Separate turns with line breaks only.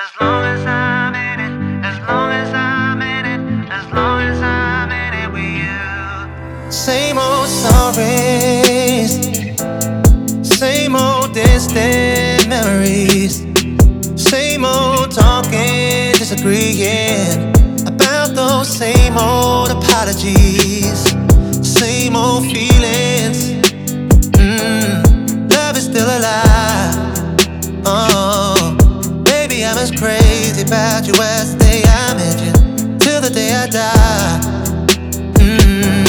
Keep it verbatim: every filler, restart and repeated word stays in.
As long as I'm in it, as long as I'm in it, as long as I'm in it with you. Same old stories, same old distant memories, same old talking, disagreeing about those same old apologies, same old feelings. Mm, love is still alive. Oh, baby, I'm as crazy about you as the day I met you, till the day I die. Mm.